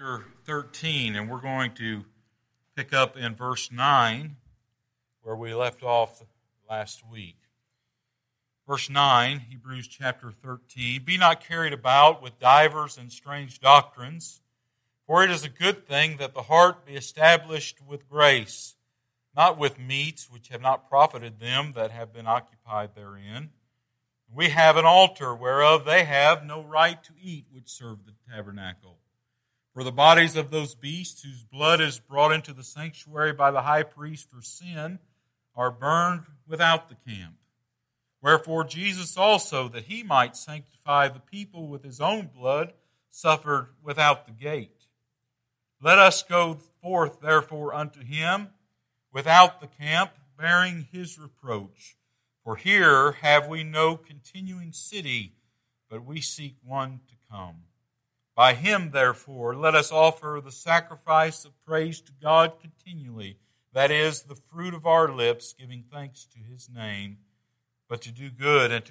chapter 13, and we're going to pick up in verse 9 where we left off last week. Verse 9, Hebrews chapter 13, "Be not carried about with divers and strange doctrines, for it is a good thing that the heart be established with grace, not with meats which have not profited them that have been occupied therein. We have an altar whereof they have no right to eat which serve the tabernacle. For the bodies of those beasts whose blood is brought into the sanctuary by the high priest for sin are burned without the camp. Wherefore Jesus also, that he might sanctify the people with his own blood, suffered without the gate. Let us go forth therefore unto him without the camp, bearing his reproach. For here have we no continuing city, but we seek one to come. By him, therefore, let us offer the sacrifice of praise to God continually, that is, the fruit of our lips, giving thanks to his name, but to do good and to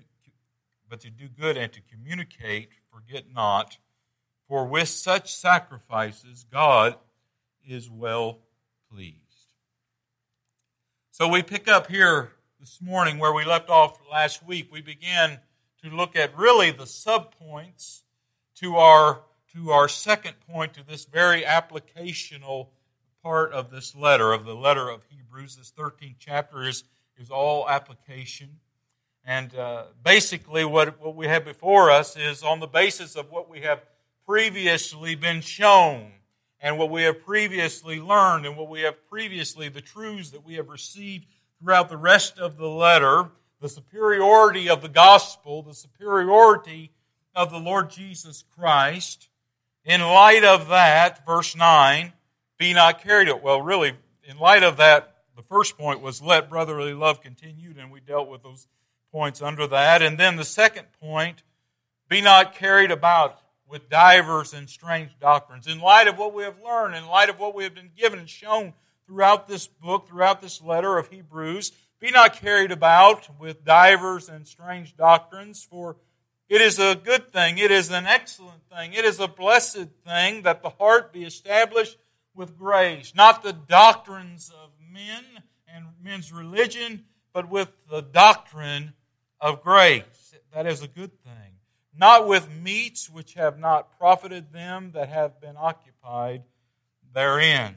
communicate, forget not, for with such sacrifices God is well pleased." So we pick up here this morning where we left off last week. We began to look at really the subpoints to our second point, to this very applicational part of this letter, of the letter of Hebrews. This 13th chapter is all application. And basically what we have before us is on the basis of what we have previously been shown and what we have previously learned and what we have previously, the truths that we have received throughout the rest of the letter, the superiority of the gospel, the superiority of the Lord Jesus Christ. In light of that, verse 9, be not carried away. Well, really, in light of that, the first point was let brotherly love continue, and we dealt with those points under that. And then the second point, be not carried about with divers and strange doctrines. In light of what we have learned, in light of what we have been given and shown throughout this book, throughout this letter of Hebrews, be not carried about with divers and strange doctrines, for it is a good thing, it is an excellent thing, it is a blessed thing that the heart be established with grace. Not the doctrines of men and men's religion, but with the doctrine of grace. That is a good thing. Not with meats which have not profited them that have been occupied therein.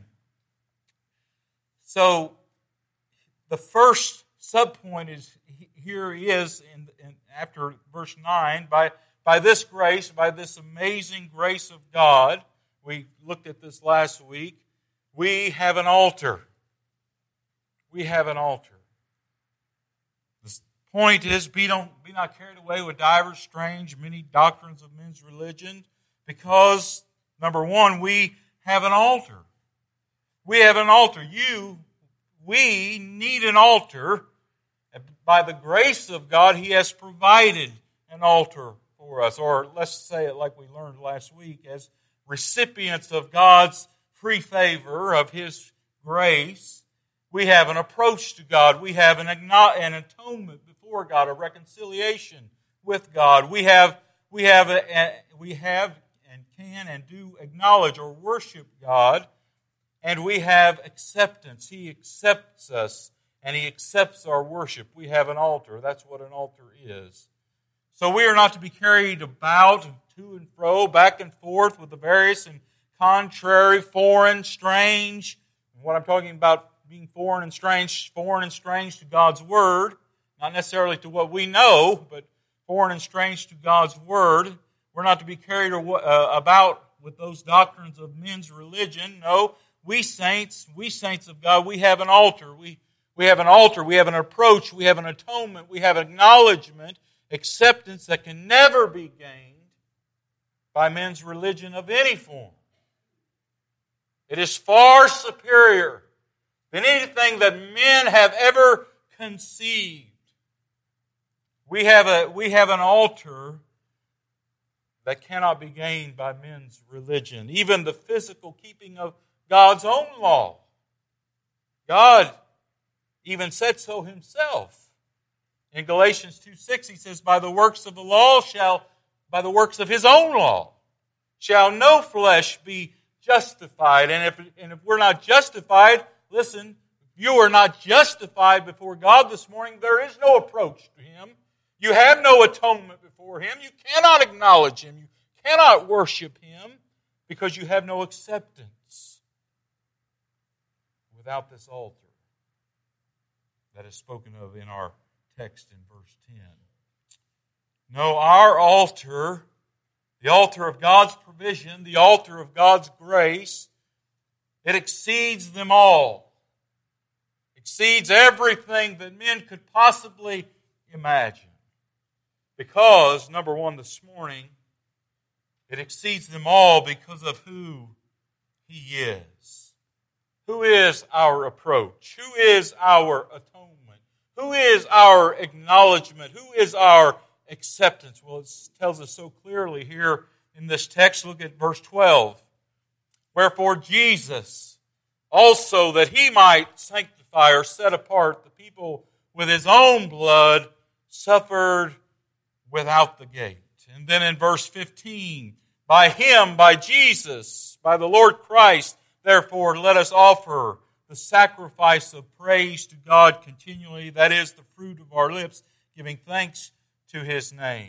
So, the first subpoint is after verse 9, by this grace, by this amazing grace of God, we looked at this last week, we have an altar. We have an altar. The point is, be not carried away with divers, strange, many doctrines of men's religion, because, number one, we have an altar. We have an altar. We need an altar. By the grace of God, he has provided an altar for us. Or let's say it like we learned last week, as recipients of God's free favor, of his grace, we have an approach to God. We have an atonement before God, a reconciliation with God. We have and can and do acknowledge or worship God. And we have acceptance. He accepts us, and he accepts our worship. We have an altar. That's what an altar is. So we are not to be carried about to and fro, back and forth with the various and contrary, foreign, strange. What I'm talking about being foreign and strange to God's Word. Not necessarily to what we know, but foreign and strange to God's Word. We're not to be carried about with those doctrines of men's religion. No. We saints of God, we have an altar. We have an altar, we have an approach, we have an atonement, we have acknowledgement, acceptance that can never be gained by men's religion of any form. It is far superior than anything that men have ever conceived. We have an altar that cannot be gained by men's religion. Even the physical keeping of God's own law. God even said so himself. In Galatians 2:6, he says, by the works of his own law, shall no flesh be justified. And if we're not justified, listen, you are not justified before God this morning. There is no approach to Him. You have no atonement before Him. You cannot acknowledge Him. You cannot worship Him because you have no acceptance without this altar that is spoken of in our text in verse 10. No, our altar, the altar of God's provision, the altar of God's grace, it exceeds them all. Exceeds everything that men could possibly imagine. Because, number one this morning, it exceeds them all because of who He is. Who is our approach? Who is our atonement? Who is our acknowledgement? Who is our acceptance? Well, it tells us so clearly here in this text. Look at verse 12. Wherefore Jesus, also that He might sanctify or set apart the people with His own blood, suffered without the gate. And then in verse 15, by Him, by Jesus, by the Lord Christ, therefore let us offer the sacrifice of praise to God continually, that is the fruit of our lips, giving thanks to His name.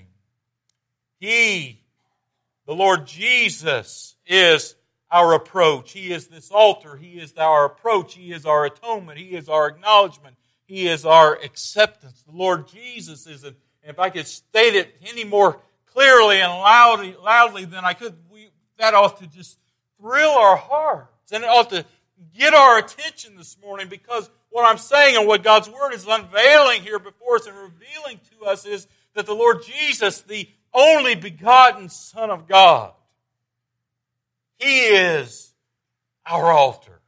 He, the Lord Jesus, is our approach. He is this altar. He is our approach. He is our atonement. He is our acknowledgement. He is our acceptance. The Lord Jesus is, and if I could state it any more clearly and loudly than I could, that ought to just thrill our hearts. And it ought to get our attention this morning, because what I'm saying and what God's Word is unveiling here before us and revealing to us is that the Lord Jesus, the only begotten Son of God, He is our altar.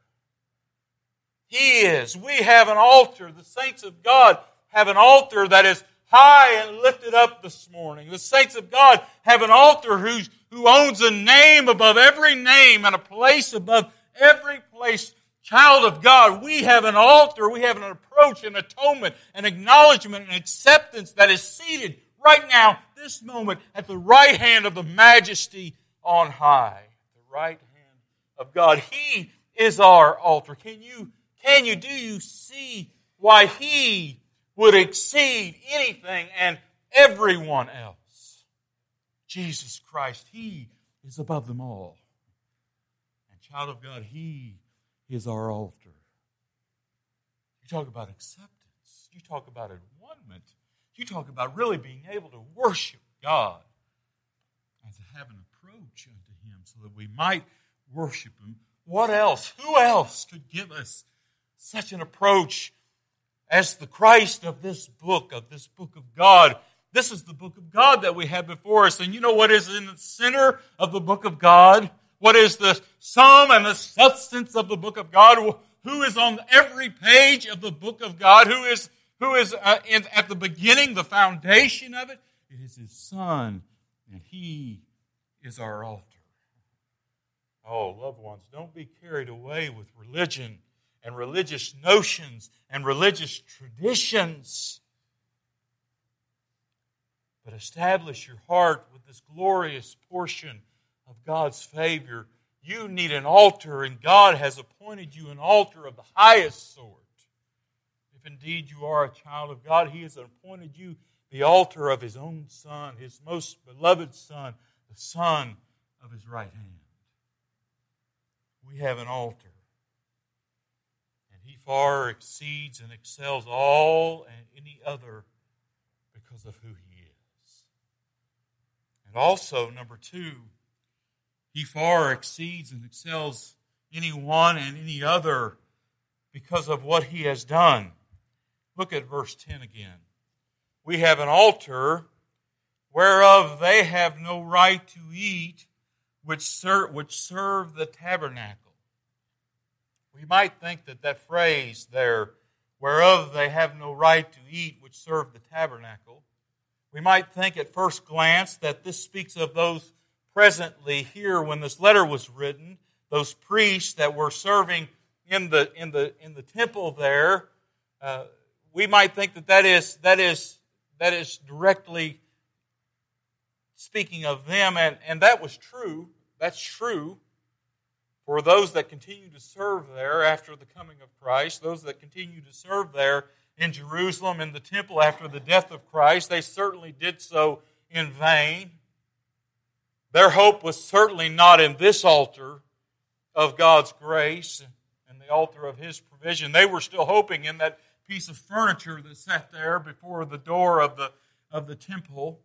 He is. We have an altar. The saints of God have an altar that is high and lifted up this morning. The saints of God have an altar who owns a name above every name and a place above every place. Child of God, we have an altar, we have an approach, an atonement, an acknowledgement, an acceptance that is seated right now, this moment, at the right hand of the Majesty on high. The right hand of God. He is our altar. Do you see why He would exceed anything and everyone else? Jesus Christ, He is above them all. And child of God, He is our altar. You talk about acceptance. You talk about one-ment. You talk about really being able to worship God and to have an approach unto Him so that we might worship Him. What else? Who else could give us such an approach as the Christ of this book of God? This is the book of God that we have before us. And you know what is in the center of the book of God? What is the sum and the substance of the book of God? Who is on every page of the book of God? Who is at the beginning, the foundation of it? It is His Son, and He is our altar. Oh, loved ones, don't be carried away with religion and religious notions and religious traditions, but establish your heart with this glorious portion of God's favor. You need an altar, and God has appointed you an altar of the highest sort. If indeed you are a child of God, He has appointed you the altar of His own Son, His most beloved Son, the Son of His right hand. We have an altar, and He far exceeds and excels all and any other because of who He is. And also, number two, He far exceeds and excels anyone and any other because of what He has done. Look at verse 10 again. We have an altar whereof they have no right to eat, which serve the tabernacle. We might think that phrase there, whereof they have no right to eat, which serve the tabernacle, we might think at first glance that this speaks of those presently here when this letter was written, those priests that were serving in the temple there. We might think that is directly speaking of them, and that was true. That's true for those that continue to serve there after the coming of Christ, those that continue to serve there in Jerusalem in the temple after the death of Christ. They certainly did so in vain. Their hope was certainly not in this altar of God's grace and the altar of His provision. They were still hoping in that piece of furniture that sat there before the door of the temple.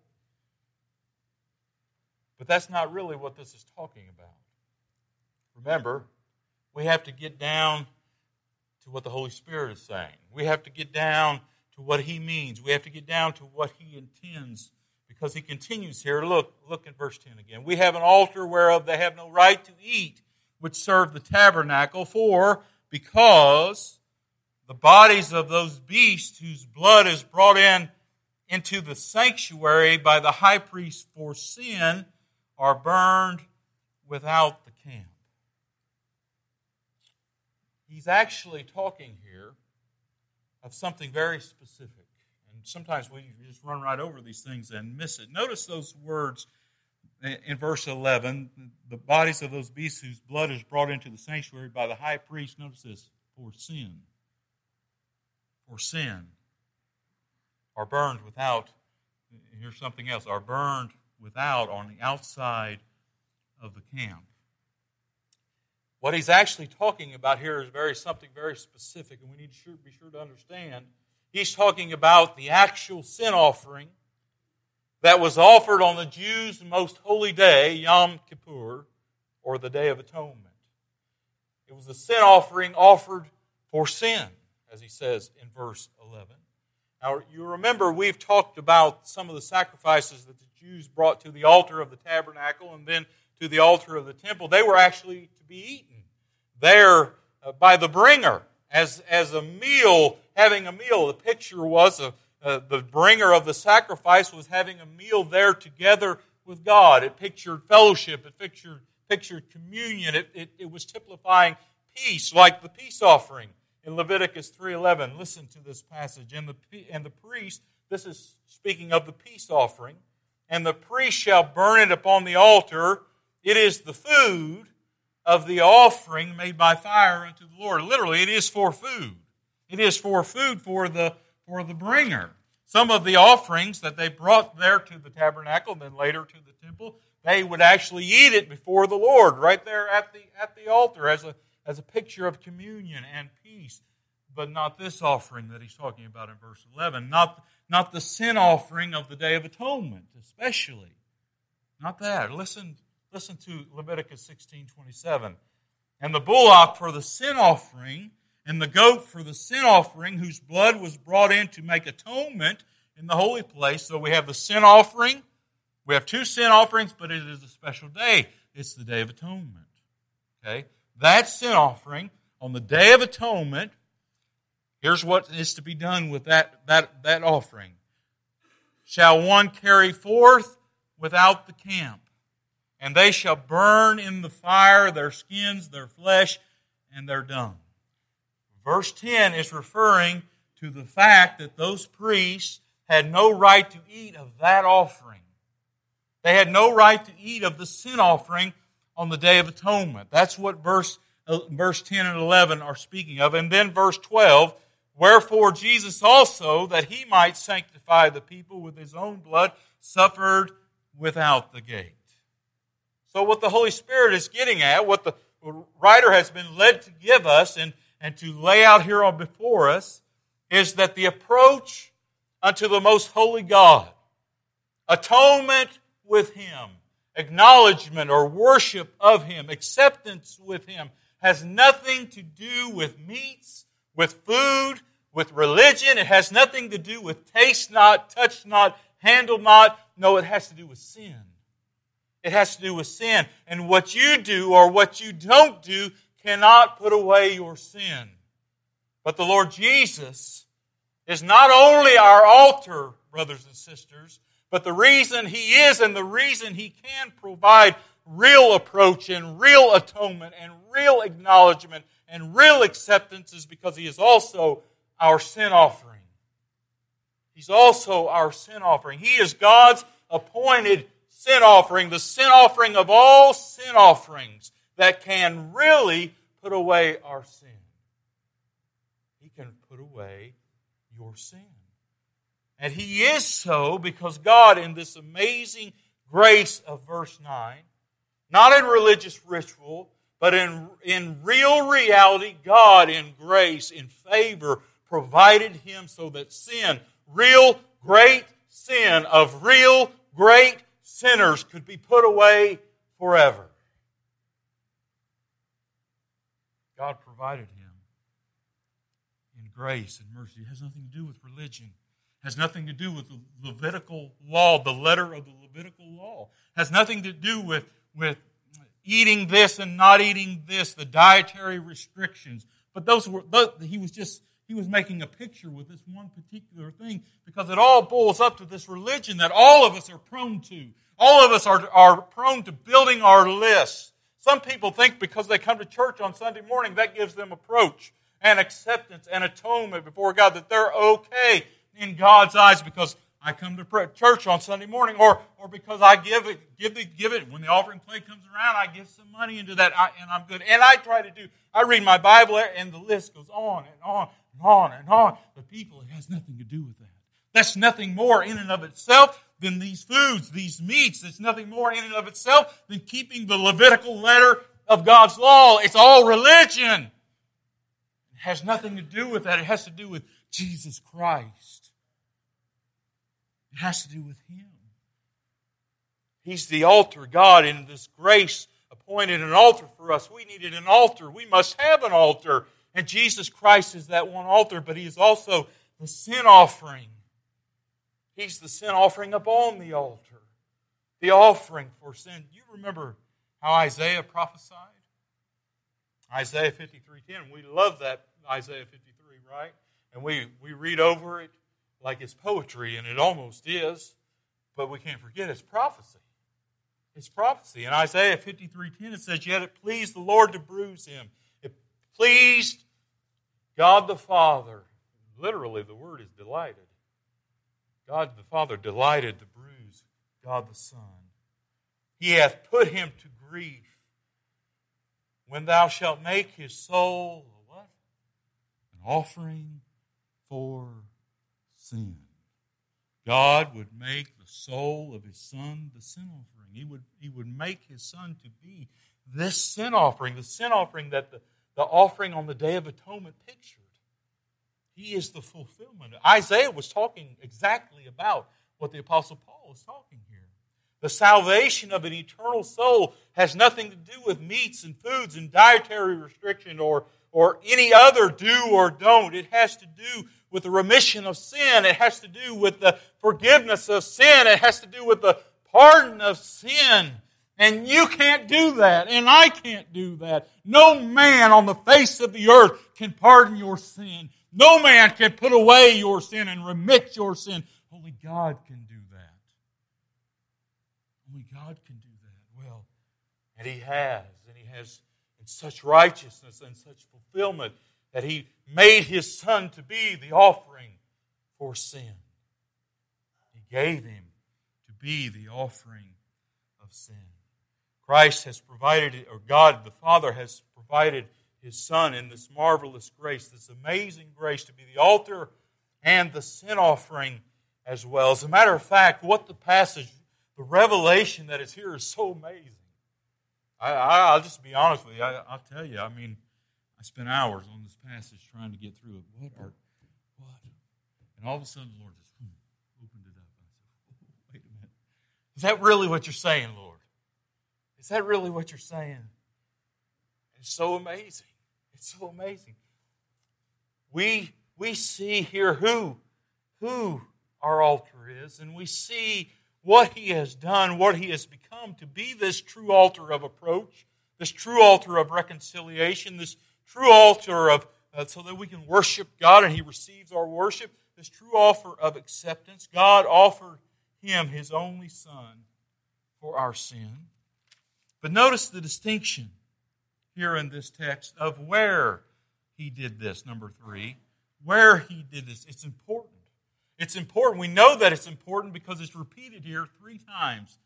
But that's not really what this is talking about. Remember, we have to get down to what the Holy Spirit is saying. We have to get down to what He means. We have to get down to what He intends, because He continues here. Look at verse 10 again. We have an altar whereof they have no right to eat, which serve the tabernacle, because the bodies of those beasts whose blood is brought into the sanctuary by the high priest for sin are burned without the camp. He's actually talking here of something very specific. And sometimes we just run right over these things and miss it. Notice those words in verse 11. The bodies of those beasts whose blood is brought into the sanctuary by the high priest, notice this, for sin, are burned without, here's something else, are burned without on the outside of the camp. What he's actually talking about here is something very specific, and we need to be sure to understand. He's talking about the actual sin offering that was offered on the Jews' most holy day, Yom Kippur, or the Day of Atonement. It was a sin offering offered for sin, as he says in verse 11. Now, you remember we've talked about some of the sacrifices that the Jews brought to the altar of the tabernacle and then to the altar of the temple. They were actually to be eaten there by the bringer as a meal, having a meal. The picture was the bringer of the sacrifice was having a meal there together with God. It pictured fellowship. It pictured communion. It was typifying peace, like the peace offering in Leviticus 3:11. Listen to this passage. And the priest, this is speaking of the peace offering, and the priest shall burn it upon the altar. It is the food of the offering made by fire unto the Lord. Literally, it is for food. It is for food for the bringer. Some of the offerings that they brought there to the tabernacle, then later to the temple, they would actually eat it before the Lord, right there at the altar, as a picture of communion and peace. But not this offering that he's talking about in verse 11. Not the sin offering of the Day of Atonement, especially. Not that. Listen to Leviticus 16:27. And the bullock for the sin offering, and the goat for the sin offering, whose blood was brought in to make atonement in the holy place. So we have the sin offering. We have two sin offerings, but it is a special day. It's the Day of Atonement. Okay? That sin offering on the Day of Atonement, here's what is to be done with that offering. Shall one carry forth without the camp, and they shall burn in the fire their skins, their flesh, and their dung. Verse 10 is referring to the fact that those priests had no right to eat of that offering. They had no right to eat of the sin offering on the Day of Atonement. That's what verse 10 and 11 are speaking of. And then verse 12, wherefore Jesus also, that He might sanctify the people with His own blood, suffered without the gate. So what the Holy Spirit is getting at, what the writer has been led to give us and to lay out here before us, is that the approach unto the most holy God, atonement with Him, acknowledgement or worship of Him, acceptance with Him, has nothing to do with meats, with food, with religion. It has nothing to do with taste not, touch not, handle not. No, it has to do with sin. It has to do with sin. And what you do or what you don't do cannot put away your sin. But the Lord Jesus is not only our altar, brothers and sisters, but the reason He is and the reason He can provide real approach and real atonement and real acknowledgement and real acceptance is because He is also our sin offering. He's also our sin offering. He is God's appointed sin offering, the sin offering of all sin offerings that can really put away our sin. He can put away your sin. And He is so because God, in this amazing grace of verse 9, not in religious ritual, but in real reality, God in grace, in favor, provided Him so that sin, real great sin of real great sinners, could be put away forever. God provided Him in grace and mercy. It has nothing to do with religion. It has nothing to do with the Levitical law, the letter of the Levitical law. It has nothing to do with eating this and not eating this, the dietary restrictions. But he was making a picture with this one particular thing, because it all boils up to this religion that all of us are prone to. All of us are prone to building our lists. Some people think because they come to church on Sunday morning, that gives them approach and acceptance and atonement before God, that they're okay in God's eyes because I come to church on Sunday morning, or because I give it. When the offering plate comes around, I give some money into that, and I'm good. And I read my Bible, and the list goes on and on and on and on. But people, it has nothing to do with that. That's nothing more in and of itself than these foods, these meats. It's nothing more in and of itself than keeping the Levitical letter of God's law. It's all religion. It has nothing to do with that. It has to do with Jesus Christ. It has to do with Him. He's the altar. God, in this grace, appointed an altar for us. We needed an altar. We must have an altar. And Jesus Christ is that one altar, but He is also the sin offering. He's the sin offering upon the altar. The offering for sin. You remember how Isaiah prophesied? Isaiah 53:10. We love that Isaiah 53, right? And we read over it like it's poetry, and it almost is, but we can't forget it's prophecy. It's prophecy. In Isaiah 53:10 it says, "Yet it pleased the Lord to bruise Him." It pleased God the Father. Literally, the word is delighted. God the Father delighted to bruise God the Son. He hath put Him to grief. When thou shalt make His soul a what? An offering for sin. God would make the soul of His Son the sin offering. He would make His Son to be this sin offering, the sin offering that the offering on the Day of Atonement pictured. He is the fulfillment. Isaiah was talking exactly about what the Apostle Paul is talking here. The salvation of an eternal soul has nothing to do with meats and foods and dietary restriction or any other do or don't. It has to do with the remission of sin. It has to do with the forgiveness of sin. It has to do with the pardon of sin. And you can't do that, and I can't do that. No man on the face of the earth can pardon your sin. No man can put away your sin and remit your sin. Only God can do that. Only God can do that. Well, and He has in such righteousness and such fulfillment that He made His Son to be the offering for sin. He gave Him to be the offering of sin. Christ has provided it, or God the Father has provided His Son in this marvelous grace, this amazing grace to be the altar and the sin offering as well. As a matter of fact, what the passage, the revelation that is here is so amazing. I'll just be honest with you. I'll tell you, I spent hours on this passage trying to get through it. What? And all of a sudden the Lord just opened it up. I said, oh, wait a minute. Is that really what you're saying, Lord? Is that really what you're saying? It's so amazing. It's so amazing. We see here who our altar is, and we see what He has done, what He has become to be this true altar of approach, this true altar of reconciliation, this true altar of so that we can worship God and He receives our worship, this true offer of acceptance. God offered Him His only Son for our sin. But notice the distinction here in this text of where He did this, number 3. Where He did this. It's important. It's important. We know that it's important because it's repeated here 3 times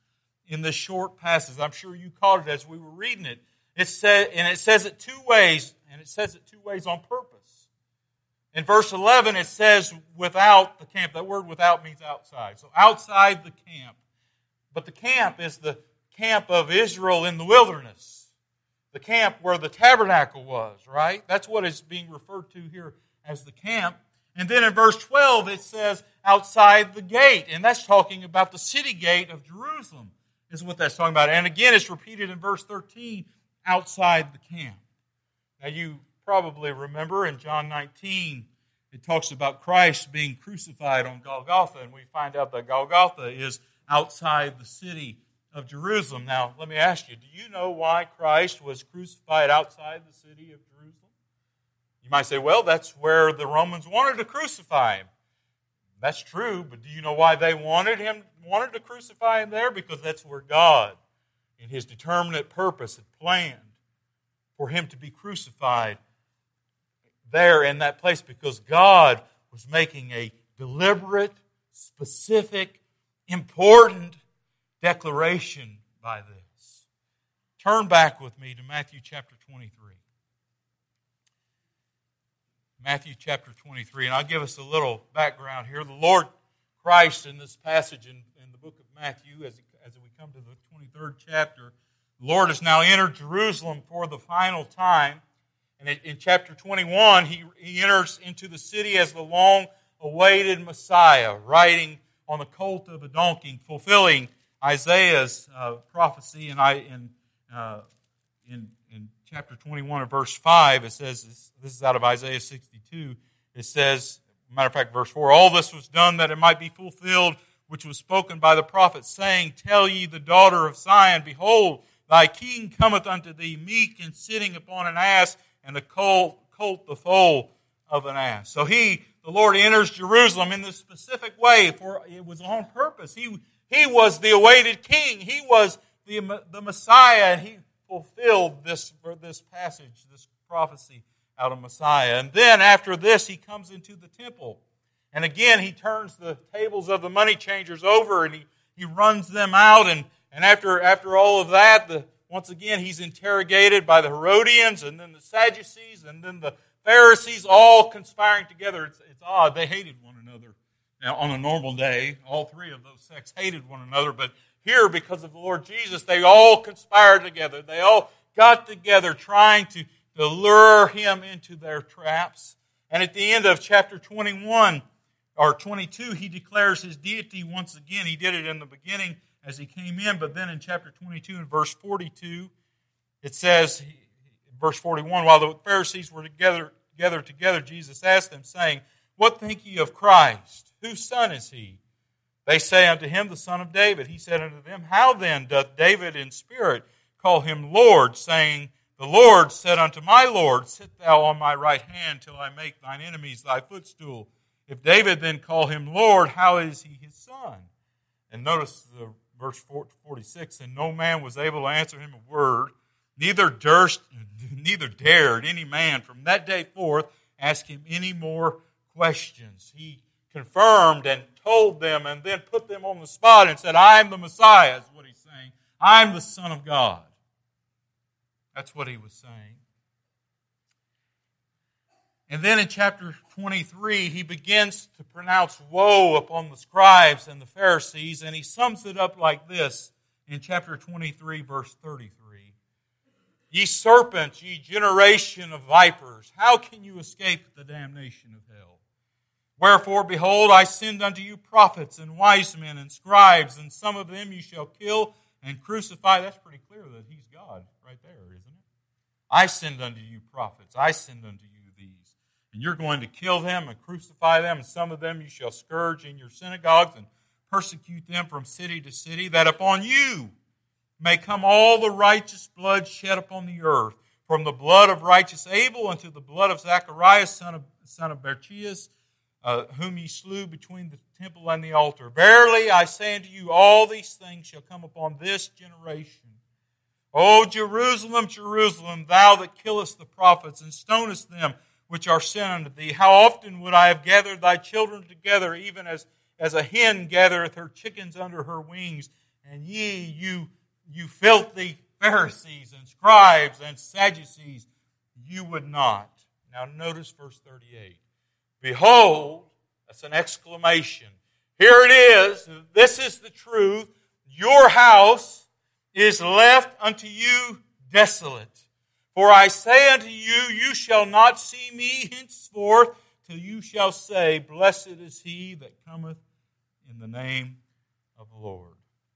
in this short passage. I'm sure you caught it as we were reading it. It says it two ways, and it says it two ways on purpose. In verse 11, it says without the camp. That word without means outside. So outside the camp. But the camp is the camp of Israel in the wilderness. The camp where the tabernacle was, right? That's what is being referred to here as the camp. And then in verse 12, it says outside the gate. And that's talking about the city gate of Jerusalem, is what that's talking about. And again, it's repeated in verse 13, outside the camp. Now you probably remember in John 19, it talks about Christ being crucified on Golgotha, and we find out that Golgotha is outside the city of Jerusalem. Now, let me ask you, do you know why Christ was crucified outside the city of Jerusalem? You might say, well, that's where the Romans wanted to crucify him. That's true, but do you know why they wanted to crucify him there? Because that's where God, in His determinate purpose, had planned for him to be crucified there in that place, because God was making a deliberate, specific, important declaration by this. Turn back with me to Matthew chapter 23. Matthew chapter 23, and I'll give us a little background here. The Lord Christ in this passage in the book of Matthew, as we come to the 23rd chapter, the Lord has now entered Jerusalem for the final time. And in chapter 21, he enters into the city as the long-awaited Messiah, riding on the colt of a donkey, fulfilling Isaiah's prophecy. In chapter 21 of verse 5, it says, this is out of Isaiah 62, it says, matter of fact, verse 4, all this was done that it might be fulfilled, which was spoken by the prophet, saying, tell ye the daughter of Zion, behold, thy king cometh unto thee, meek and sitting upon an ass, and the colt the foal of an ass. So the Lord enters Jerusalem in this specific way, for it was on purpose. He was the awaited king. He was the Messiah, and he fulfilled this passage, this prophecy out of Messiah. And then after this, he comes into the temple. And again, he turns the tables of the money changers over, and he runs them out. And after all of that, once again, he's interrogated by the Herodians, and then the Sadducees, and then the Pharisees, all conspiring together. It's odd. They hated one another. Now, on a normal day, all three of those sects hated one another. But here, because of the Lord Jesus, they all conspired together. They all got together trying to lure him into their traps. And at the end of chapter 21, or 22, he declares his deity once again. He did it in the beginning as he came in, but then in chapter 22 and verse 42, it says, verse 41, while the Pharisees were together, Jesus asked them, saying, what think ye of Christ? Whose son is he? They say unto him, the son of David. He said unto them, how then doth David in spirit call him Lord, saying, the Lord said unto my Lord, sit thou on my right hand till I make thine enemies thy footstool. If David then call him Lord, how is he his son? And notice the verse 46, and no man was able to answer him a word, neither dared any man from that day forth ask him any more questions. He confirmed and told them and then put them on the spot and said, I am the Messiah, is what he's saying. I'm the Son of God. That's what he was saying. And then in chapter 23, he begins to pronounce woe upon the scribes and the Pharisees, and he sums it up like this in chapter 23, verse 33. Ye serpents, ye generation of vipers, how can you escape the damnation of hell? Wherefore, behold, I send unto you prophets and wise men and scribes, and some of them you shall kill and crucify. That's pretty clear that he's God right there, isn't it? I send unto you prophets. I send unto you these. And you're going to kill them and crucify them, and some of them you shall scourge in your synagogues and persecute them from city to city, that upon you may come all the righteous blood shed upon the earth, from the blood of righteous Abel unto the blood of Zacharias, son of Berchias, whom ye slew between the temple and the altar. Verily I say unto you, all these things shall come upon this generation. O Jerusalem, Jerusalem, thou that killest the prophets and stonest them which are sent unto thee, how often would I have gathered thy children together, even as a hen gathereth her chickens under her wings, and ye, you filthy Pharisees and scribes and Sadducees, you would not. Now notice verse 38. Behold, that's an exclamation. Here it is. This is the truth. Your house is left unto you desolate. For I say unto you, you shall not see me henceforth, till you shall say, Blessed is he that cometh in the name of the Lord.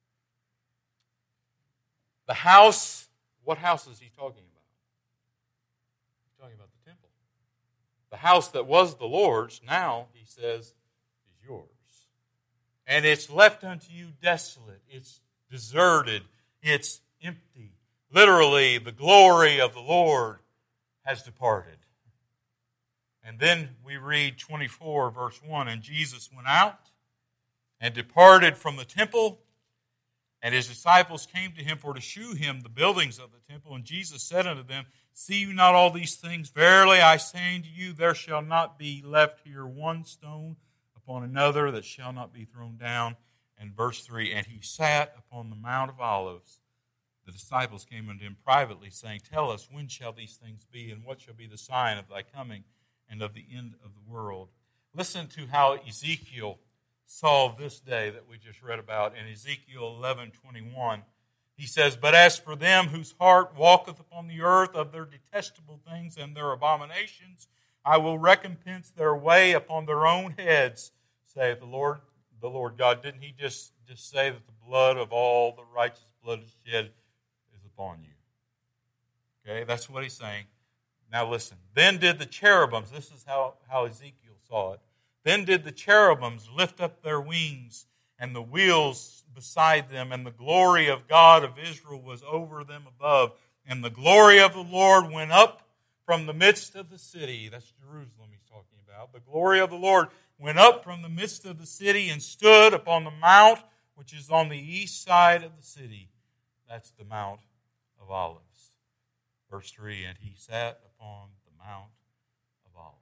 The house, what house is he talking about? He's talking about the temple. The house that was the Lord's, now, he says, is yours. And it's left unto you desolate. It's deserted. It's empty. Literally, the glory of the Lord has departed. And then we read 24, verse 1, And Jesus went out and departed from the temple, and his disciples came to him for to shew him the buildings of the temple. And Jesus said unto them, See you not all these things? Verily I say unto you, there shall not be left here one stone upon another that shall not be thrown down. And verse 3, And he sat upon the Mount of Olives. The disciples came unto him privately, saying, Tell us, when shall these things be, and what shall be the sign of thy coming and of the end of the world? Listen to how Ezekiel saw this day that we just read about in Ezekiel 11:21. He says, But as for them whose heart walketh upon the earth of their detestable things and their abominations, I will recompense their way upon their own heads, saith the Lord God. Didn't he just say that the blood of all the righteous blood is shed is upon you? Okay, that's what he's saying. Now listen. Then did the cherubims, this is how Ezekiel saw it. Then did the cherubims lift up their wings, and the wheels beside them, and the glory of God of Israel was over them above. And the glory of the Lord went up from the midst of the city. That's Jerusalem he's talking about. The glory of the Lord went up from the midst of the city and stood upon the mount which is on the east side of the city. That's the Mount of Olives. Verse 3, And he sat upon the Mount of Olives.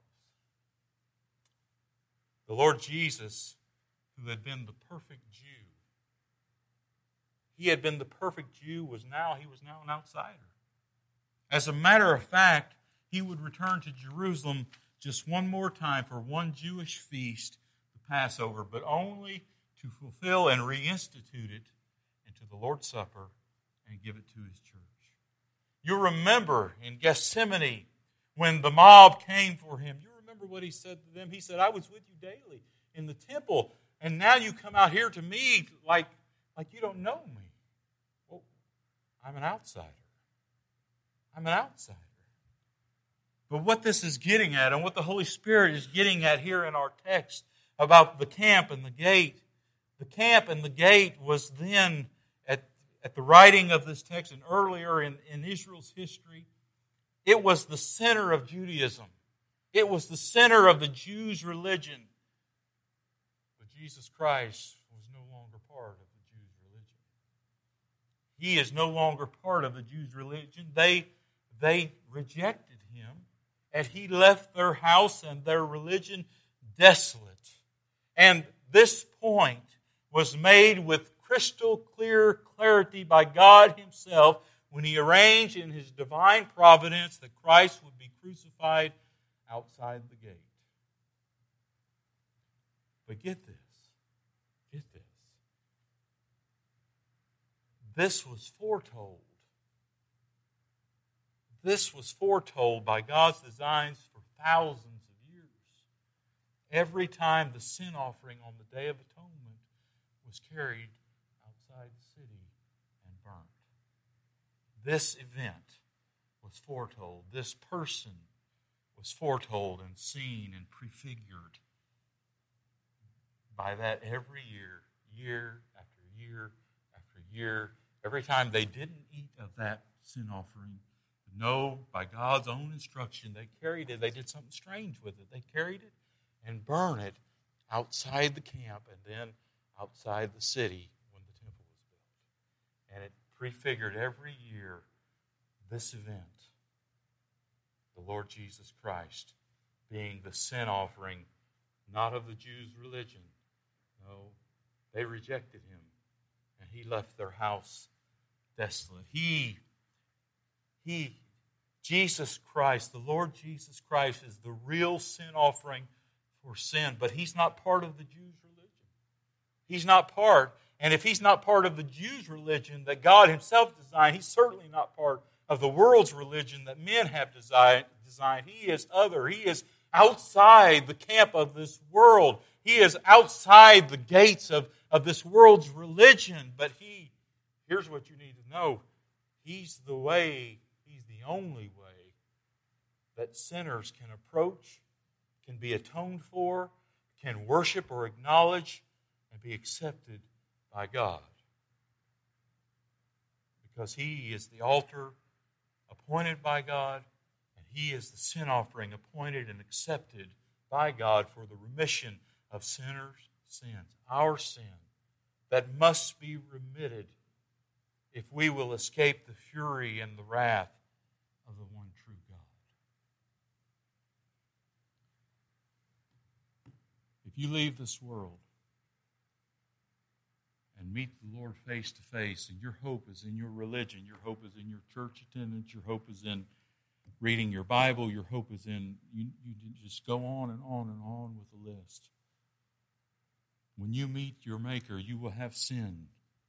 The Lord Jesus, who had been the perfect Jew, he had been the perfect Jew, he was now an outsider. As a matter of fact, he would return to Jerusalem just one more time for one Jewish feast, the Passover, but only to fulfill and reinstitute it into the Lord's Supper and give it to his church. You remember in Gethsemane when the mob came for him, you remember what he said to them? He said, I was with you daily in the temple, and now you come out here to me like you don't know me. Well, I'm an outsider. I'm an outsider. But what this is getting at, and what the Holy Spirit is getting at here in our text about the camp and the gate, the camp and the gate was then, at the writing of this text and earlier in Israel's history, it was the center of Judaism. It was the center of the Jews' religion. But Jesus Christ was no longer part of the Jews' religion. He is no longer part of the Jews' religion. They rejected him, and he left their house and their religion desolate. And this point was made with crystal clear clarity by God himself when he arranged in his divine providence that Christ would be crucified outside the gate. But get this. This was foretold. This was foretold by God's designs for thousands of years. Every time the sin offering on the Day of Atonement was carried outside the city and burnt. This event was foretold. This person was foretold and seen and prefigured by that every year, year after year after year. Every time they didn't eat of that sin offering, no, by God's own instruction, they carried it. They did something strange with it. They carried it and burned it outside the camp and then outside the city when the temple was built. And it prefigured every year this event, the Lord Jesus Christ being the sin offering, not of the Jews' religion. No, they rejected him, and He left their house desolate. Jesus Christ, the Lord Jesus Christ, is the real sin offering for sin, but He's not part of the Jews' religion. He's not part, and if He's not part of the Jews' religion that God Himself designed, He's certainly not part of the world's religion that men have designed. He is other. He is outside the camp of this world. He is outside the gates of this world's religion, but here's what you need to know. He's the way, He's the only way that sinners can approach, can be atoned for, can worship or acknowledge, and be accepted by God. Because He is the altar appointed by God, and He is the sin offering appointed and accepted by God for the remission of sinners' sins, our sin, that must be remitted if we will escape the fury and the wrath of the one true God. If you leave this world and meet the Lord face to face, and your hope is in your religion, your hope is in your church attendance, your hope is in reading your Bible, your hope is in, you just go on and on and on with the list. When you meet your Maker, you will have sin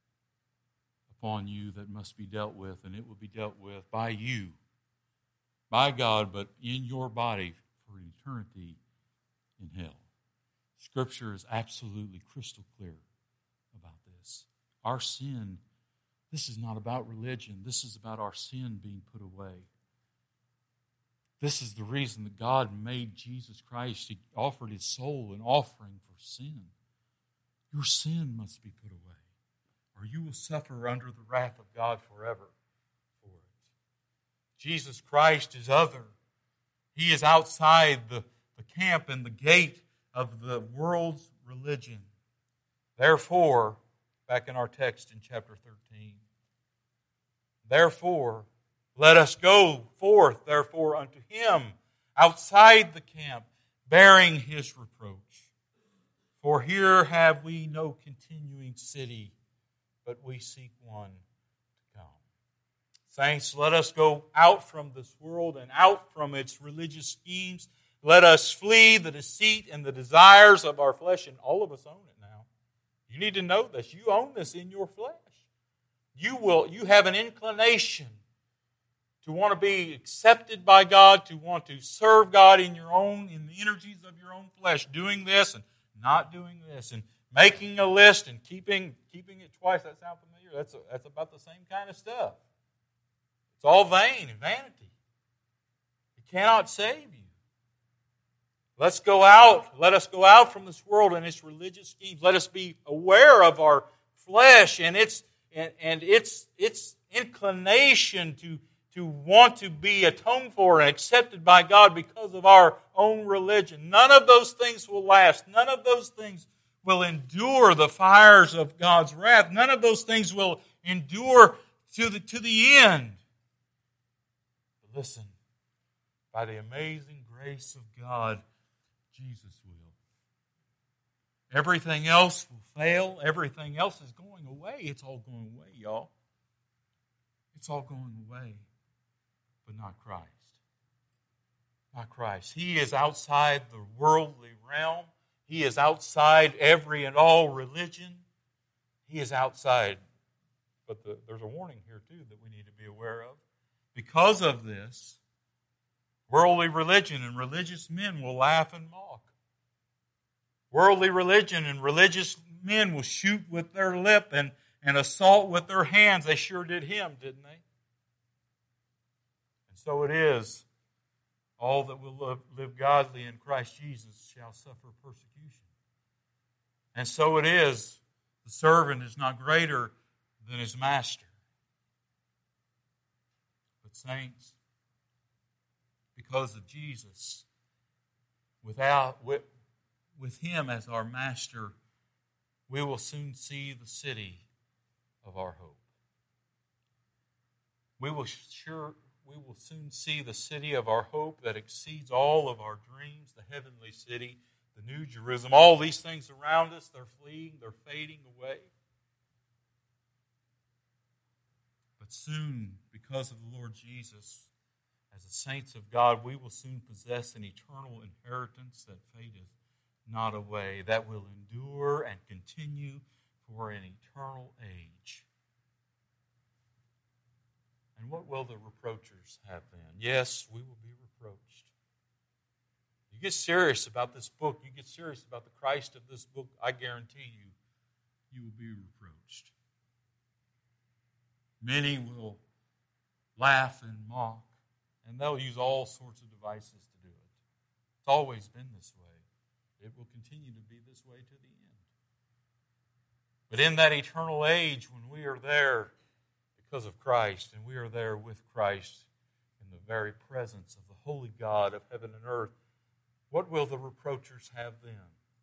upon you that must be dealt with, and it will be dealt with by you, by God, but in your body for eternity in hell. Scripture is absolutely crystal clear about this. Our sin, this is not about religion. This is about our sin being put away. This is the reason that God made Jesus Christ. He offered His soul an offering for sin. Your sin must be put away, or you will suffer under the wrath of God forever for it. Jesus Christ is other. He is outside the camp and the gate of the world's religion. Therefore, back in our text in chapter 13, therefore, let us go forth, therefore, unto Him outside the camp, bearing His reproach. For here have we no continuing city, but we seek one to come. Saints, let us go out from this world and out from its religious schemes. Let us flee the deceit and the desires of our flesh, and all of us own it now. You need to know this. You own this in your flesh. You have an inclination to want to be accepted by God, to want to serve God in the energies of your own flesh, doing this and not doing this, and making a list and keeping it twice. That sound familiar? That's about the same kind of stuff. It's all vain and vanity. It cannot save you. Let us go out from this world and its religious schemes. Let us be aware of our flesh and its inclination to want to be atoned for and accepted by God because of our own religion. None of those things will last. None of those things will endure the fires of God's wrath. None of those things will endure to the end. But listen, by the amazing grace of God, Jesus will. Everything else will fail. Everything else is going away. It's all going away, y'all. It's all going away. But not Christ. Not Christ. He is outside the worldly realm. He is outside every and all religion. He is outside. But there's a warning here, too, that we need to be aware of. Because of this, worldly religion and religious men will laugh and mock. Worldly religion and religious men will shoot with their lip and assault with their hands. They sure did him, didn't they? And so it is. All that will live godly in Christ Jesus shall suffer persecution. And so it is. The servant is not greater than his master. But saints, because of Jesus, with Him as our master, we will soon see the city of our hope. We will soon see the city of our hope that exceeds all of our dreams, the heavenly city, the New Jerusalem. All these things around us, they're fleeing, they're fading away. soon, because of the Lord Jesus, as the saints of God, we will soon possess an eternal inheritance that fadeth not away, that will endure and continue for an eternal age. And what will the reproachers have then? Yes, we will be reproached. You get serious about this book, you get serious about the Christ of this book, I guarantee you, you will be reproached. Many will laugh and mock, and they'll use all sorts of devices to do it. It's always been this way. It will continue to be this way to the end. But in that eternal age, when we are there because of Christ, and we are there with Christ in the very presence of the holy God of heaven and earth, what will the reproachers have then?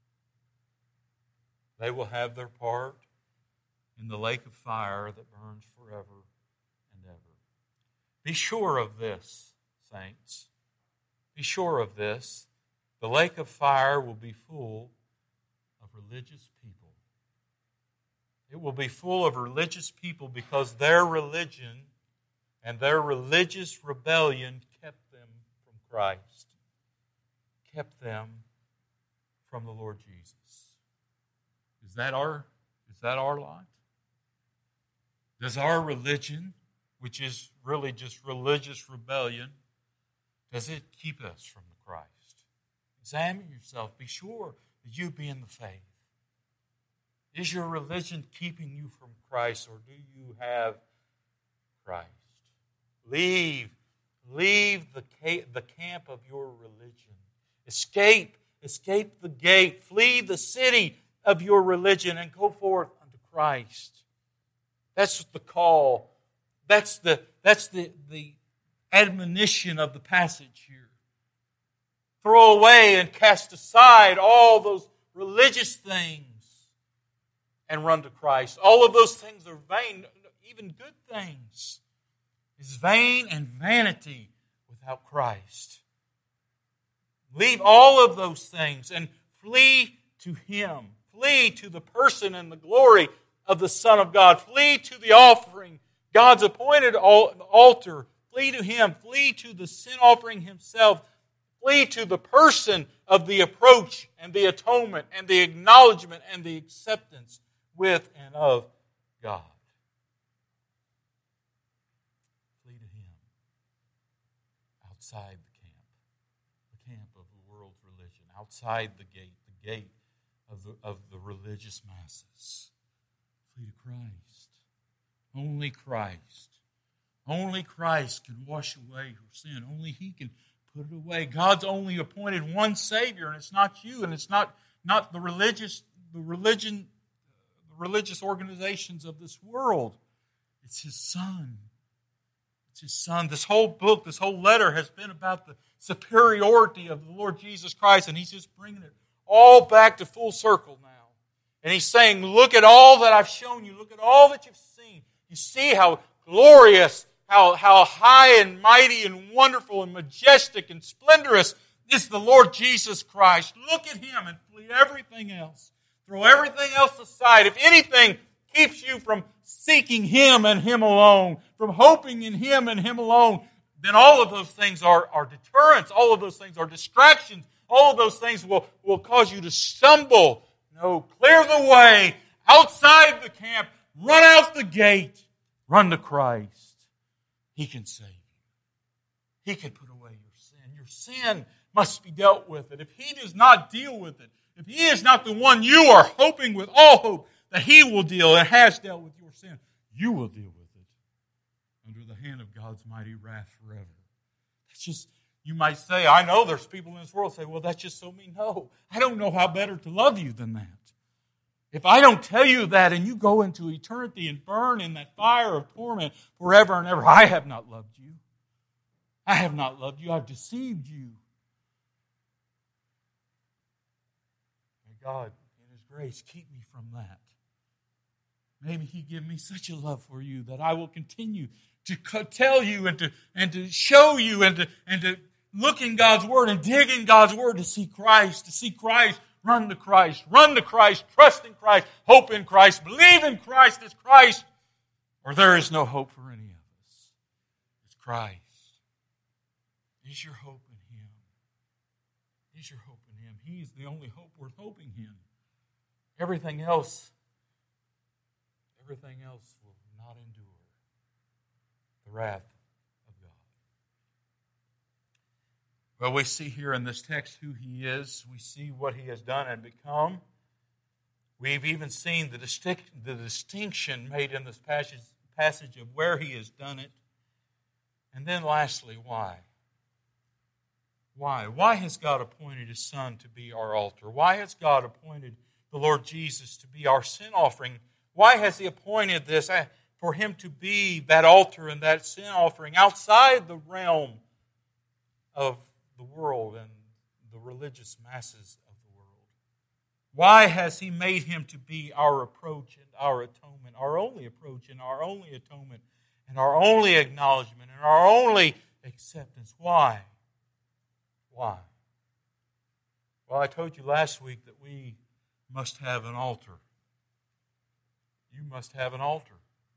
They will have their part in the lake of fire that burns forever and ever. Be sure of this, saints. Be sure of this. The lake of fire will be full of religious people. It will be full of religious people because their religion and their religious rebellion kept them from Christ, kept them from the Lord Jesus. Is that our lot? Does our religion, which is really just religious rebellion, does it keep us from the Christ? Examine yourself. Be sure that you be in the faith. Is your religion keeping you from Christ, or do you have Christ? Leave the camp of your religion. Escape the gate. Flee the city of your religion and go forth unto Christ. That's the call. That's the admonition of the passage here. Throw away and cast aside all those religious things and run to Christ. All of those things are vain. Even good things is vain and vanity without Christ. Leave all of those things and flee to Him. Flee to the person and the glory of the Son of God. Flee to the offering, God's appointed altar. Flee to Him. Flee to the sin offering Himself. Flee to the person of the approach and the atonement and the acknowledgement and the acceptance with and of God. Flee to Him outside the camp of the world's religion, outside the gate of the religious masses. Flee to Christ. Only Christ. Only Christ can wash away your sin. Only He can put it away. God's only appointed one Savior, and it's not you, and it's not the religious organizations of this world. It's His Son. It's His Son. This whole book, this whole letter has been about the superiority of the Lord Jesus Christ, and He's just bringing it all back to full circle now. And He's saying, look at all that I've shown you. Look at all that you've seen. You see how glorious, how high and mighty and wonderful and majestic and splendorous is the Lord Jesus Christ. Look at Him and flee everything else. Throw everything else aside. If anything keeps you from seeking Him and Him alone, from hoping in Him and Him alone, then all of those things are deterrents. All of those things are distractions. All of those things will cause you to stumble. No, clear the way. Outside the camp. Run out the gate. Run to Christ. He can save you. He can put away your sin. Your sin must be dealt with. And if He does not deal with it, if He is not the one you are hoping with all hope that He will deal and has dealt with your sin, you will deal with it under the hand of God's mighty wrath forever. That's just, you might say, I know there's people in this world say, well, that's just so mean. No, I don't know how better to love you than that. If I don't tell you that and you go into eternity and burn in that fire of torment forever and ever, I have not loved you. I have not loved you. I've deceived you. May God, in His grace, keep me from that. Maybe He give me such a love for you that I will continue to tell you and to show you and to look in God's Word and dig in God's Word to see Christ, run to Christ, trust in Christ, hope in Christ, believe in Christ as Christ, or there is no hope for any of Christ. Is your hope in Him? Is your hope in Him? He is the only hope worth hoping in. Everything else will not endure the wrath of God. Well, we see here in this text who He is. We see what He has done and become. We've even seen the distinction made in this passage of where He has done it. And then lastly, why? Why? Why has God appointed His Son to be our altar? Why has God appointed the Lord Jesus to be our sin offering? Why has He appointed this for Him to be that altar and that sin offering outside the realm of the world and the religious masses of the world? Why has He made Him to be our approach and our atonement, our only approach and our only atonement and our only acknowledgement and our only acceptance? Why? Why? Well, I told you last week that we must have an altar. You must have an altar.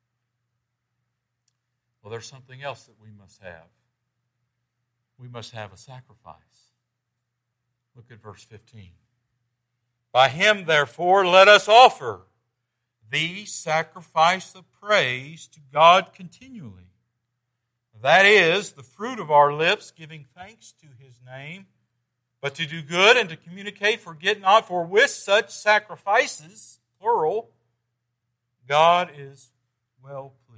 Well, there's something else that we must have. We must have a sacrifice. Look at verse 15. By Him, therefore, let us offer the sacrifice of praise to God continually. That is, the fruit of our lips, giving thanks to His name, but to do good and to communicate, forget not, for with such sacrifices, plural, God is well pleased.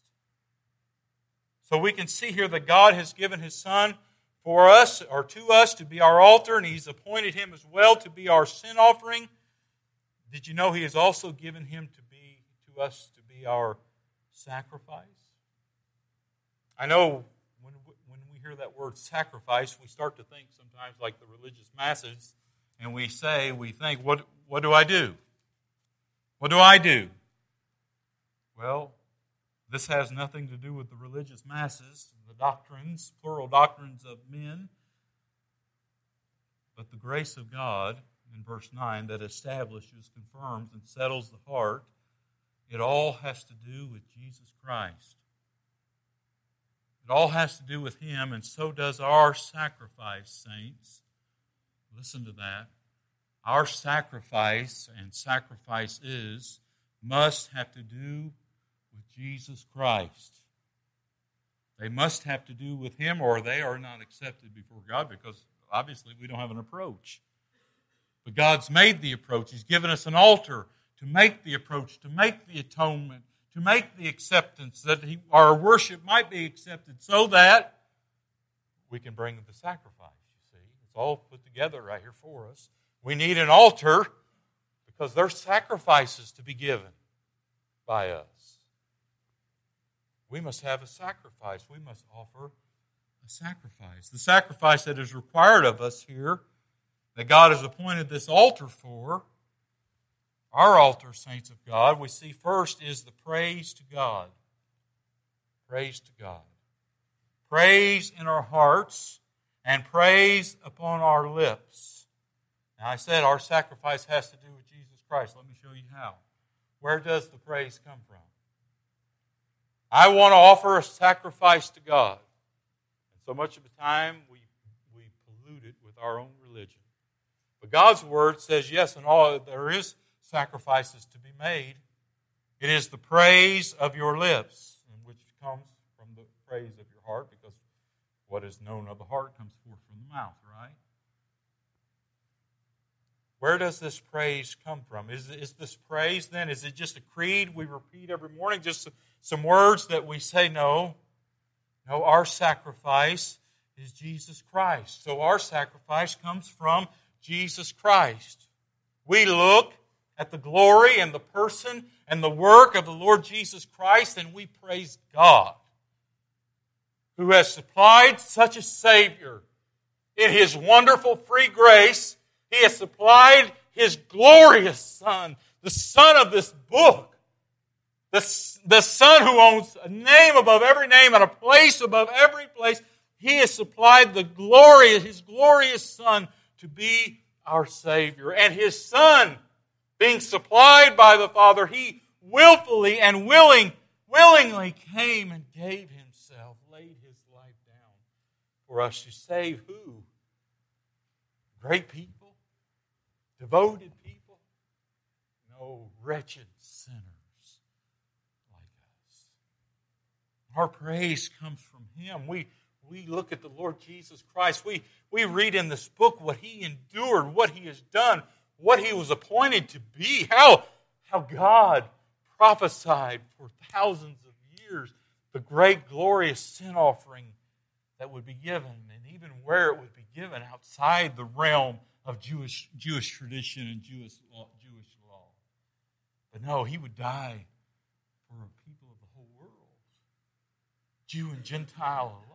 So we can see here that God has given His Son for us, or to us, to be our altar, and He's appointed Him as well to be our sin offering. Did you know He has also given Him to us to be our sacrifice? I know when we hear that word sacrifice, we start to think sometimes like the religious masses, and we think, what do I do? What do I do? Well, this has nothing to do with the religious masses, the doctrines, plural doctrines of men, but the grace of God in verse 9 that establishes, confirms, and settles the heart. It all has to do with Jesus Christ. It all has to do with Him, and so does our sacrifice, saints. Listen to that. Our sacrifice and sacrifices must have to do with Jesus Christ. They must have to do with Him, or they are not accepted before God, because obviously we don't have an approach. But God's made the approach. He's given us an altar to make the approach, to make the atonement, to make the acceptance, that our worship might be accepted, so that we can bring the sacrifice, you see. It's all put together right here for us. We need an altar because there's sacrifices to be given by us. We must have a sacrifice. We must offer a sacrifice. The sacrifice that is required of us here, that God has appointed this altar for, our altar, saints of God, we see first is the praise to God. Praise to God. Praise in our hearts and praise upon our lips. Now I said our sacrifice has to do with Jesus Christ. Let me show you how. Where does the praise come from? I want to offer a sacrifice to God. And so much of the time we pollute it with our own religion. But God's Word says, yes, and all there is sacrifices to be made. It is the praise of your lips, which comes from the praise of your heart, because what is known of the heart comes forth from the mouth, right? Where does this praise come from? Is this praise then, is it just a creed we repeat every morning, just some words that we say? No. No, our sacrifice is Jesus Christ. So our sacrifice comes from Jesus Christ. We look at the glory and the person and the work of the Lord Jesus Christ, and we praise God, who has supplied such a Savior. In His wonderful free grace, He has supplied His glorious Son, the Son of this book, the Son who owns a name above every name and a place above every place. He has supplied His glorious Son to be our Savior. And His Son, being supplied by the Father, He willfully and willingly came and gave Himself, laid His for us to save who? Great people? Devoted people? No, wretched sinners like us. Our praise comes from Him. We look at the Lord Jesus Christ. We read in this book what He endured, what He has done, what He was appointed to be, how God prophesied for thousands of years the great glorious sin offering that would be given, and even where it would be given outside the realm of Jewish tradition and Jewish law. But no, He would die for people of the whole world, Jew and Gentile alike.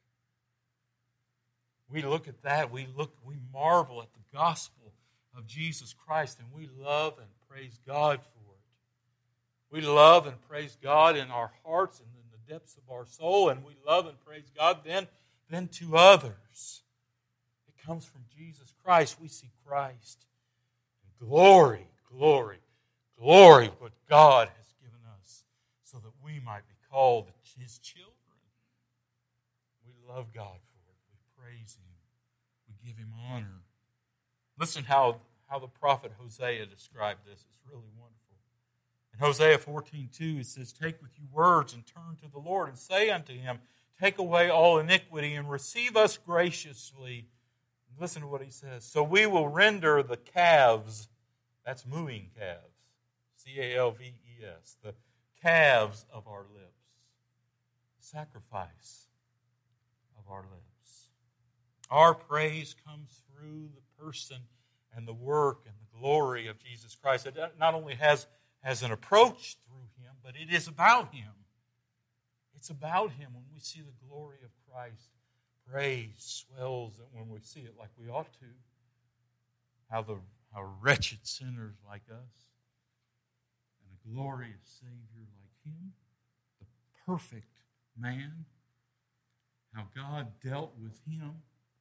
We look at that, we marvel at the gospel of Jesus Christ, and we love and praise God for it. We love and praise God in our hearts and in the depths of our soul, and we love and praise God then to others. It comes from Jesus Christ. We see Christ. And glory, glory, glory, what God has given us so that we might be called His children. We love God for it. We praise Him. We give Him honor. Listen how the prophet Hosea described this. It's really wonderful. In Hosea 14:2, it says, "Take with you words and turn to the Lord and say unto Him, take away all iniquity and receive us graciously." Listen to what He says. "So we will render the calves," that's mooing calves, C-A-L-V-E-S, the calves of our lips, sacrifice of our lips. Our praise comes through the person and the work and the glory of Jesus Christ. It not only has an approach through Him, but it is about Him. It's about Him. When we see the glory of Christ, praise swells when we see it like we ought to. How wretched sinners like us and a glorious Savior like Him, the perfect man, how God dealt with Him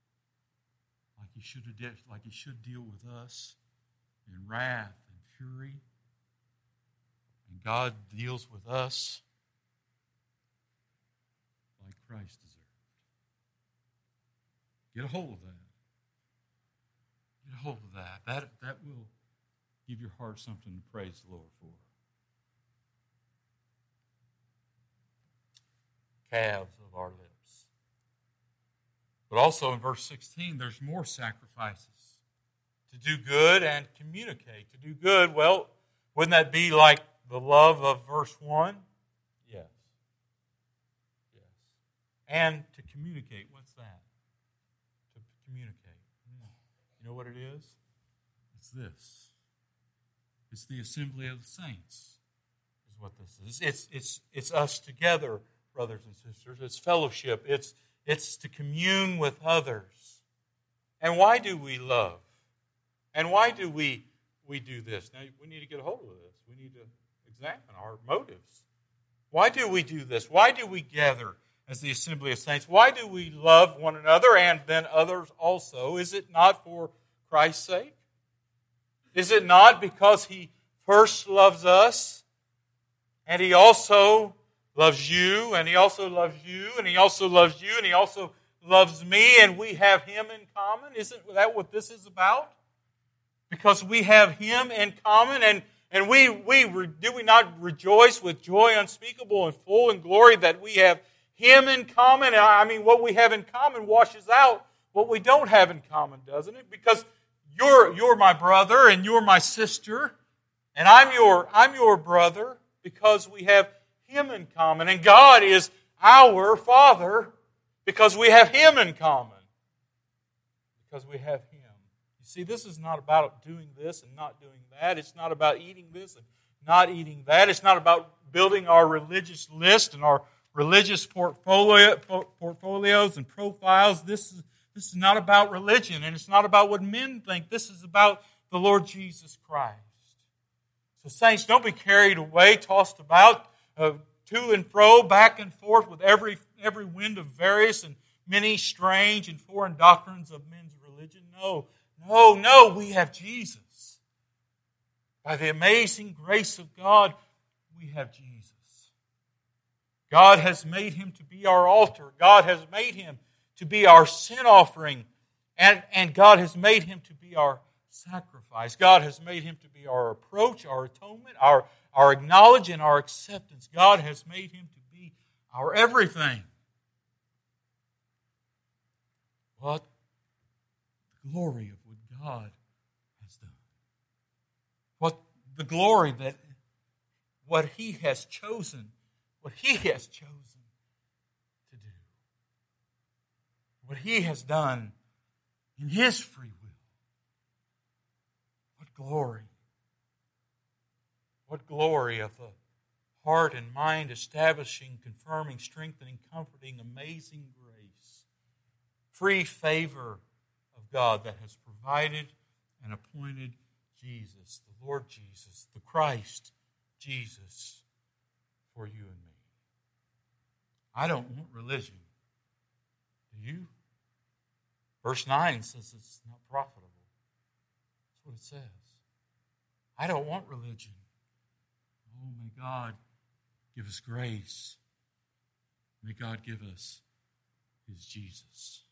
like He should deal with us in wrath and fury. And God deals with us like Christ deserved. Get a hold of that. Get a hold of that. That will give your heart something to praise the Lord for. Calves of our lips. But also in verse 16, there's more sacrifices. To do good and communicate. To do good, well, wouldn't that be like the love of verse 1? Yes. Yes. And to communicate, what's that? To communicate. You know what it is? It's this. It's the assembly of the saints, is what this is. It's us together, brothers and sisters. It's fellowship. It's to commune with others. And why do we love? And why do we do this? Now, we need to get a hold of this. We need to examine our motives. Why do we do this? Why do we gather as the assembly of saints? Why do we love one another and then others also? Is it not for Christ's sake? Is it not because He first loves us and He also loves you, and He also loves you, and He also loves you, and He also loves me, and we have Him in common? Isn't that what this is about? Because we have Him in common, and do we not rejoice with joy unspeakable and full in glory that we have Him in common? I mean, what we have in common washes out what we don't have in common, doesn't it? Because you're my brother, and you're my sister, and I'm your brother because we have Him in common. And God is our Father because we have Him in common. Because we have Him. You see, this is not about doing this and not doing that. It's not about eating this and not eating that. It's not about building our religious list and our religious portfolios and profiles. This is not about religion, and it's not about what men think. This is about the Lord Jesus Christ. So saints, don't be carried away, tossed about, to and fro, back and forth with every wind of various and many strange and foreign doctrines of men's religion. No, we have Jesus. By the amazing grace of God, we have Jesus. God has made Him to be our altar. God has made Him to be our sin offering, and God has made him to be our sacrifice. God has made him to be our approach, our atonement, our acknowledge and our acceptance. God has made him to be our everything. What the glory of what God has done. What the glory that what he has chosen to do. What he has done in his free will. What glory. What glory of the heart and mind establishing, confirming, strengthening, comforting, amazing grace. Free favor of God that has provided and appointed Jesus, the Lord Jesus, the Christ Jesus, for you and me. I don't want religion. Do you? Verse 9 says it's not profitable. That's what it says. I don't want religion. Oh, may God give us grace. May God give us his Jesus.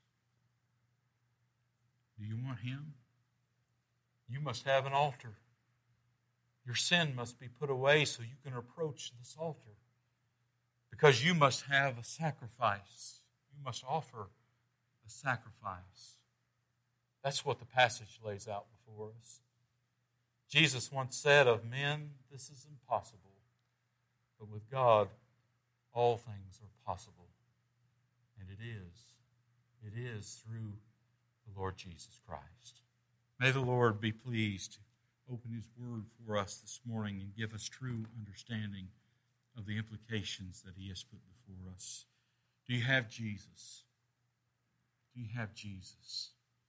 Do you want him? You must have an altar. Your sin must be put away so you can approach this altar. Because you must have a sacrifice. You must offer a sacrifice. That's what the passage lays out before us. Jesus once said of men, this is impossible. But with God, all things are possible. And it is. It is through the Lord Jesus Christ. May the Lord be pleased to open his word for us this morning and give us true understanding of the implications that he has put before us. Do you have Jesus? Do you have Jesus?